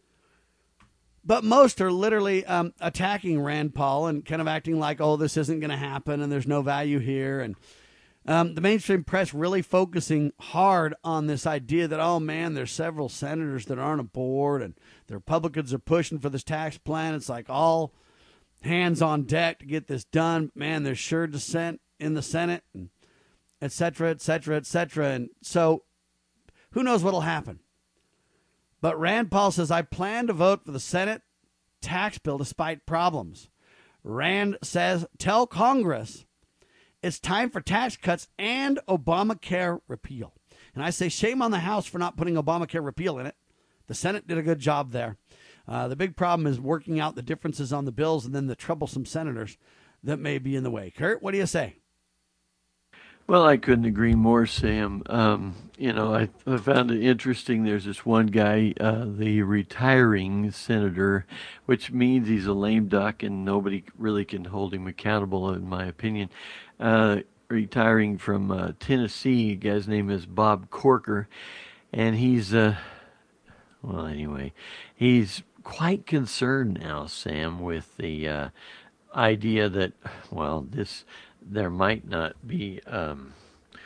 B: But most are literally um, attacking Rand Paul and kind of acting like, oh, this isn't going to happen and there's no value here. And um, the mainstream press really focusing hard on this idea that, oh, man, there's several senators that aren't aboard and the Republicans are pushing for this tax plan. It's like all hands on deck to get this done. Man, there's sure dissent in the Senate, and et cetera, et cetera, et cetera. And so who knows what'll happen. But Rand Paul says, I plan to vote for the Senate tax bill despite problems. Rand says, tell Congress it's time for tax cuts and Obamacare repeal. And I say shame on the House for not putting Obamacare repeal in it. The Senate did a good job there. Uh, the big problem is working out the differences on the bills and then the troublesome senators that may be in the way. Kurt, what do you say?
C: Well, I couldn't agree more, Sam. Um, you know, I, I found it interesting. There's this one guy, uh, the retiring senator, which means he's a lame duck and nobody really can hold him accountable, in my opinion. Uh, retiring from uh, Tennessee, the guy's name is Bob Corker, and he's, uh, well, anyway, he's quite concerned now, Sam, with the uh, idea that, well, this... there might not be, um,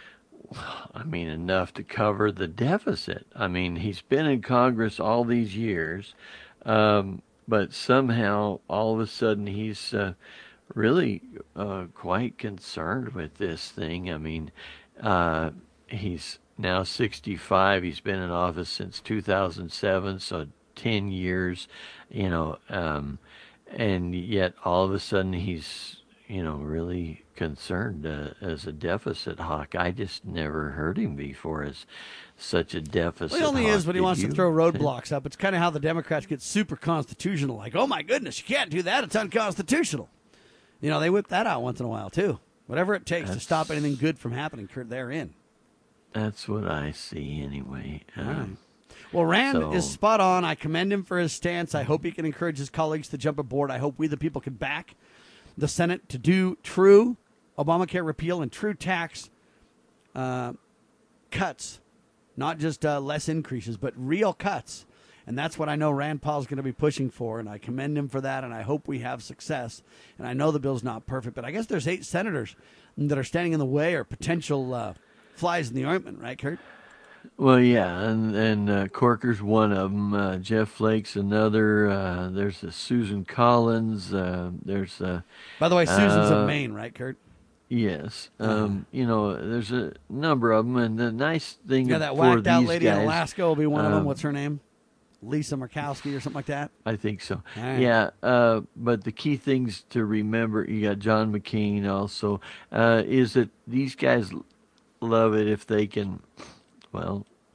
C: I mean, enough to cover the deficit. I mean, he's been in Congress all these years, um, but somehow all of a sudden he's uh, really uh, quite concerned with this thing. I mean, uh, he's now sixty-five. He's been in office since two thousand seven, so ten years, you know, um, and yet all of a sudden he's, you know, really concerned uh, as a deficit hawk. I just never heard him before as such a deficit
B: Well, he only
C: hawk.
B: is when he
C: Did
B: wants
C: you?
B: to throw roadblocks up. It's kind of how the Democrats get super constitutional. Like, oh, my goodness, you can't do that. It's unconstitutional. You know, they whip that out once in a while, too. Whatever it takes
C: That's,
B: to stop anything good from happening, Kurt, they're in.
C: That's what I see anyway. Um,
B: right. Well, Rand
C: so,
B: is spot on. I commend him for his stance. I hope he can encourage his colleagues to jump aboard. I hope we, the people, can back the Senate to do true Obamacare repeal and true tax uh, cuts, not just uh, less increases, but real cuts. And that's what I know Rand Paul's going to be pushing for, and I commend him for that, and I hope we have success. And I know the bill's not perfect, but I guess there's eight senators that are standing in the way or potential uh, flies in the ointment, right, Kurt?
C: Well, yeah, and and uh, Corker's one of them. Uh, Jeff Flake's another. Uh, there's a Susan Collins. Uh, there's a.
B: By the way, Susan's
C: uh,
B: of Maine, right, Kurt?
C: Yes. Um, you know, there's a number of them, and the nice thing
B: Yeah, that
C: for
B: whacked out
C: these
B: lady
C: guys,
B: in Alaska will be one of them.
C: um,
B: What's her name? Lisa Murkowski or something like that?
C: I think so.
B: Right.
C: Yeah, uh, but the key things to remember, you got John McCain also, uh, is that these guys love it if they can, well,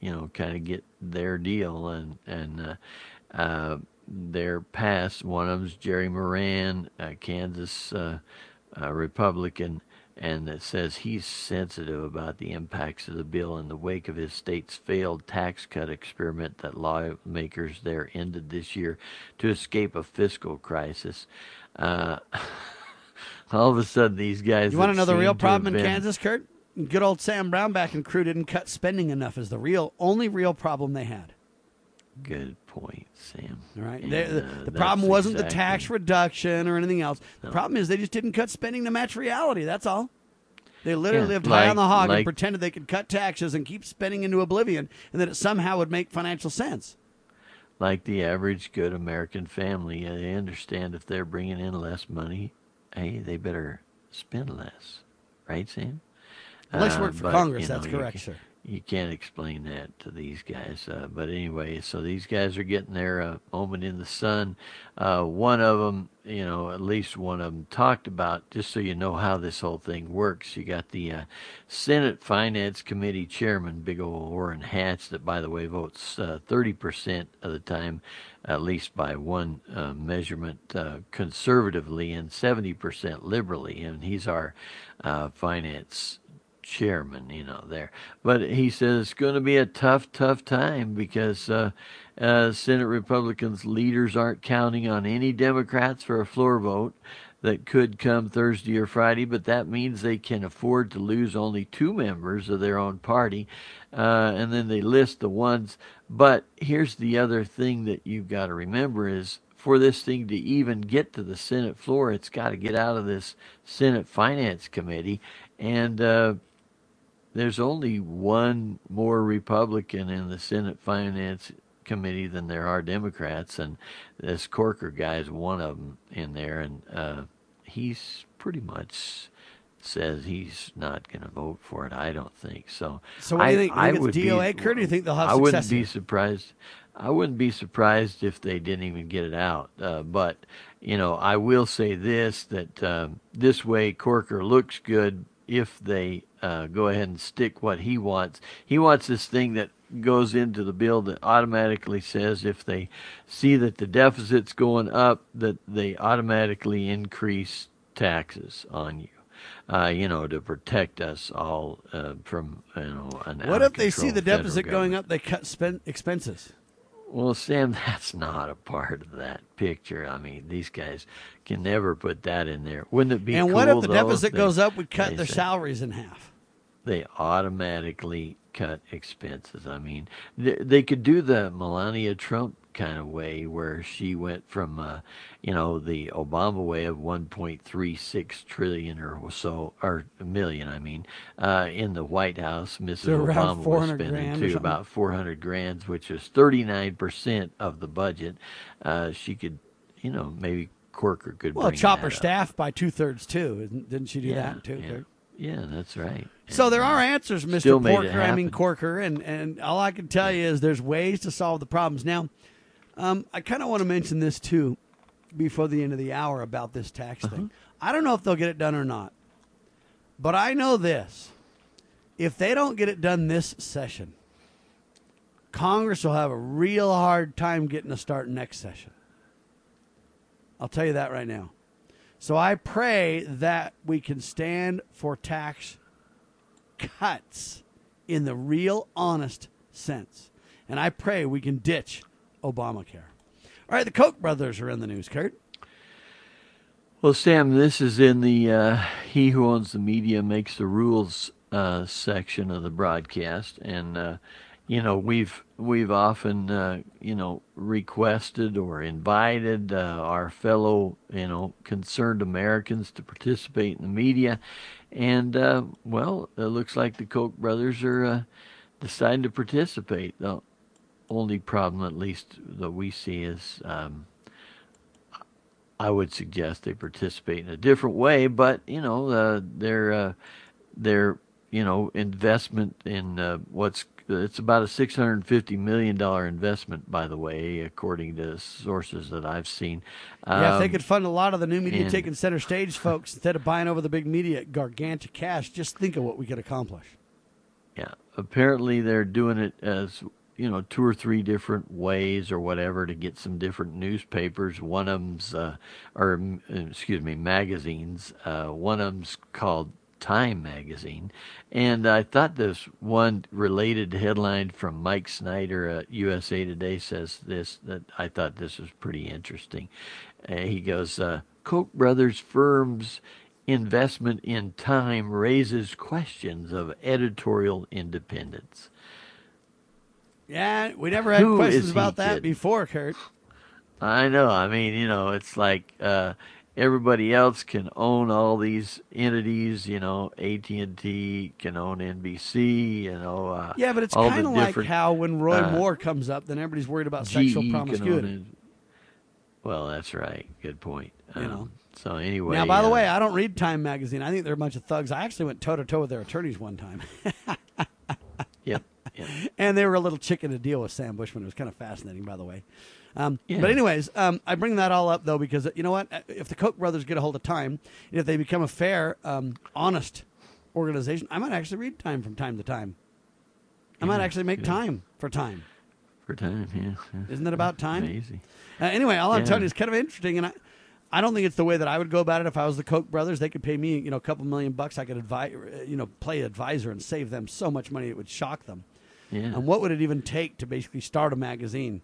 C: you know, kind of get their deal, and and uh, uh, they're passed. One of them's Jerry Moran, a Kansas uh, uh, Republican, and that says he's sensitive about the impacts of the bill in the wake of his state's failed tax cut experiment that lawmakers there ended this year to escape a fiscal crisis. Uh, all of a sudden, these guys.
B: You want to know the real problem in
C: been,
B: Kansas, Kurt? Good old Sam Brownback and crew didn't cut spending enough is the real only real problem they had.
C: Good point, Sam.
B: All right.
C: And,
B: They, the
C: uh,
B: the problem wasn't
C: exactly.
B: the tax reduction or anything else. The
C: No.
B: problem is they just didn't cut spending to match reality. That's all. They literally
C: Yeah,
B: lived high
C: like-
B: on the hog
C: like-
B: and pretended they could cut taxes and keep spending into oblivion, and that it somehow would make financial sense.
C: Like the average good American family, uh, they understand if they're bringing in less money, hey, they better spend less, right, Sam?
B: Unless you
C: Uh,
B: work for
C: but,
B: Congress,
C: you know,
B: that's
C: you
B: correct,
C: ca-
B: sir.
C: You can't explain that to these guys. Uh, but anyway, so these guys are getting their uh, moment in the sun. Uh, one of them, you know, at least one of them talked about, just so you know how this whole thing works. You got the uh, Senate Finance Committee Chairman, big old Orrin Hatch, that, by the way, votes uh, thirty percent of the time, at least by one uh, measurement, uh, conservatively and seventy percent liberally. And he's our uh, finance chairman, you know, there. But he says it's going to be a tough, tough time because uh, uh, Senate Republicans leaders aren't counting on any Democrats for a floor vote that could come Thursday or Friday, but that means they can afford to lose only two members of their own party. Uh, and then they list the ones. But here's the other thing that you've got to remember is for this thing to even get to the Senate floor, it's got to get out of this Senate Finance Committee. And uh, there's only one more Republican in the Senate Finance Committee than there are Democrats, and this Corker guy is one of them in there, and uh, he's pretty much says he's not going to vote for it. I don't think so.
B: So what do you think? You
C: I
B: think it's
C: would
B: D O A,
C: be,
B: Kurt, or do you think they'll have
C: I
B: success
C: wouldn't be
B: here?
C: surprised. I wouldn't be surprised if they didn't even get it out. Uh, but you know, I will say this: that um, this way Corker looks good if they uh, go ahead and stick what he wants. He wants this thing that goes into the bill that automatically says if they see that the deficit's going up, that they automatically increase taxes on you. Uh, you know, to protect us all uh, from, you know, an
B: What if they see the
C: out-of-control
B: deficit
C: federal
B: going
C: government.
B: up, they cut spend expenses?
C: Well, Sam, that's not a part of that picture. I mean, these guys can never put that in there. Wouldn't it be
B: And
C: cool,
B: what if the
C: though,
B: deficit
C: they-
B: goes up, we cut
C: they
B: their
C: say
B: salaries in half?
C: They automatically cut expenses. I mean, they, they could do the Melania Trump kind of way where she went from, uh, you know, the Obama way of one point three six trillion or so, or a million, I mean, uh, in the White House, Missus
B: So around
C: Obama was
B: four hundred
C: spending
B: grand or
C: to
B: something?
C: about four hundred grand, which is thirty-nine percent of the budget. Uh, she could, you know, maybe Corker could
B: Well,
C: bring
B: chop
C: that
B: her
C: up.
B: staff by two thirds too. Isn't- Didn't she do
C: Yeah,
B: that too?
C: yeah.
B: Kurt?
C: Yeah, that's right.
B: So there are answers, Mister
C: Still made it
B: Porker. I mean
C: happen.
B: Corker, and and all I can tell you is there's ways to solve the problems. Now, um, I kind of want to mention this too before the end of the hour about this tax
C: Uh-huh.
B: thing. I don't know if they'll get it done or not, but I know this: if they don't get it done this session, Congress will have a real hard time getting a start next session. I'll tell you that right now. So I pray that we can stand for tax cuts in the real honest sense. And I pray we can ditch Obamacare. All right, the Koch brothers are in the news, Kurt.
C: Well, Sam, this is in the uh, He Who Owns the Media Makes the Rules uh, section of the broadcast. And, uh, you know, we've we've often, uh, you know, requested or invited uh, our fellow, you know, concerned Americans to participate in the media. And, uh, well, it looks like the Koch brothers are uh, deciding to participate. The only problem, at least, that we see is um, I would suggest they participate in a different way, but, you know, uh, their, uh, their, you know, investment in uh, what's, it's about a six hundred fifty million dollars investment, by the way, according to sources that I've seen.
B: Yeah, if they
C: Um,
B: could fund a lot of the new media
C: and-
B: taking center stage, folks, instead of buying over the big media at gargantuan cash, just think of what we could accomplish.
C: Yeah, apparently they're doing it as, you know, two or three different ways or whatever to get some different newspapers. One of them's, uh, or excuse me, magazines. Uh, one of them's called Time Magazine. And I thought this one related headline from Mike Snyder at U S A Today says this, that I thought this was pretty interesting. Uh, he goes, uh, Koch brothers firm's investment in Time raises questions of editorial independence.
B: Yeah, we never had
C: Who
B: questions
C: is he
B: about that
C: kidding?
B: before, Kurt.
C: I know. I mean, you know, it's like uh, everybody else can own all these entities. You know, A T and T can own N B C. You know, uh,
B: Yeah, but it's
C: all the
B: kind of like
C: different,
B: how when Roy
C: uh,
B: Moore comes up, then everybody's worried about
C: G E
B: sexual
C: can own
B: promiscuity.
C: it. Well, that's right. Good point.
B: You
C: Um,
B: know.
C: So anyway.
B: Now, by the
C: uh,
B: way, I don't read Time Magazine. I think they're a bunch of thugs. I actually went toe-to-toe with their attorneys one time.
C: Yep. yep.
B: And they were a little chicken to deal with Sam Bushman. It was kind of fascinating, by the way. Um,
C: Yeah.
B: But anyways, um, I bring that all up, though, because, you know what? If the Koch brothers get a hold of Time, and if they become a fair, um, honest organization, I might actually read Time from time to time. I might
C: Yeah,
B: actually make
C: good.
B: time for Time.
C: For time, yeah. yeah.
B: Isn't it about time?
C: Amazing.
B: Uh, anyway, all I'm
C: Yeah.
B: telling you is kind of interesting, and I, I don't think it's the way that I would go about it. If I was the Koch brothers, they could pay me, you know, a couple million bucks. I could advise, you know, play advisor and save them so much money it would shock them.
C: Yeah.
B: And what would it even take to basically start a magazine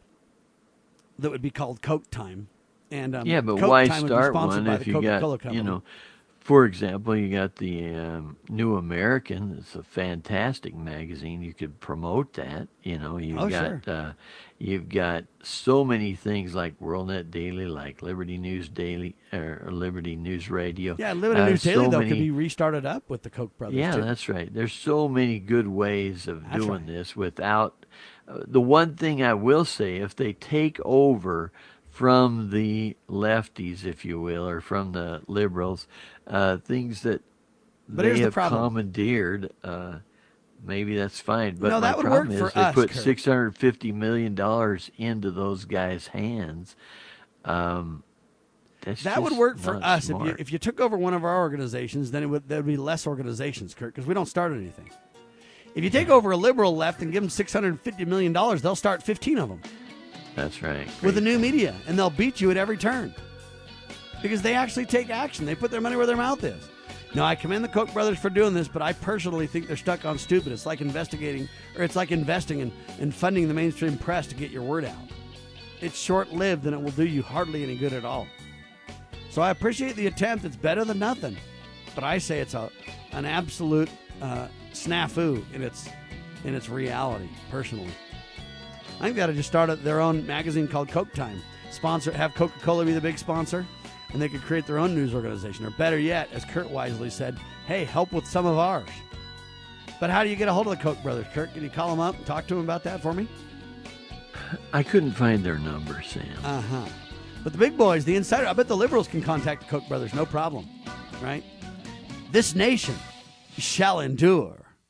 B: that would be called Koch Time? And um,
C: yeah, but
B: Koch
C: why
B: Time would be
C: start
B: sponsored
C: one
B: by
C: if
B: the
C: you got,
B: Coca-Cola Company.
C: you know, for example, you got the um, New American. It's a fantastic magazine. You could promote that. You know, you've
B: Oh,
C: got
B: sure.
C: uh, you've got so many things like WorldNet Daily, like Liberty News Daily, or Liberty News Radio.
B: Yeah, Liberty
C: Uh,
B: News Daily,
C: so
B: though,
C: many-
B: could be restarted up with the Koch brothers,
C: Yeah,
B: too.
C: that's right. There's so many good ways of
B: That's
C: doing
B: right.
C: this without. Uh, the one thing I will say, if they take over from the lefties, if you will, or from the liberals, uh, things that
B: But
C: they
B: here's the
C: have
B: problem.
C: commandeered, uh, maybe that's fine. But
B: No,
C: my
B: that would
C: problem
B: work
C: is
B: for
C: they
B: us,
C: put
B: Kurt.
C: six hundred fifty million dollars into those guys' hands. Um, that's
B: That would
C: just
B: work for
C: not
B: us. If you,
C: smart.
B: if you took over one of our organizations, then it would there would be less organizations, Kurt, because we don't start anything. If you take over a liberal left and give them six hundred fifty million dollars, they'll start fifteen of them
C: That's right.
B: with the
C: Great.
B: new media, and they'll beat you at every turn because they actually take action. They put their money where their mouth is. Now, I commend the Koch brothers for doing this, but I personally think they're stuck on stupid. It's like investigating, or it's like investing in, in funding the mainstream press to get your word out. It's short-lived, and it will do you hardly any good at all. So I appreciate the attempt. It's better than nothing. But I say it's a an absolute uh, snafu in its in its reality, personally. I think they ought to just start a- their own magazine called Koch Time. Sponsor, have Coca-Cola be the big sponsor, and they could create their own news organization. Or better yet, as Kurt wisely said, hey, help with some of ours. But how do you get a hold of the Koch brothers, Kurt? Can you call them up and talk to them about that for me?
C: I couldn't find their number, Sam.
B: Uh-huh. But the big boys, the insider, I bet the liberals can contact the Koch brothers, no problem, right? This nation shall endure.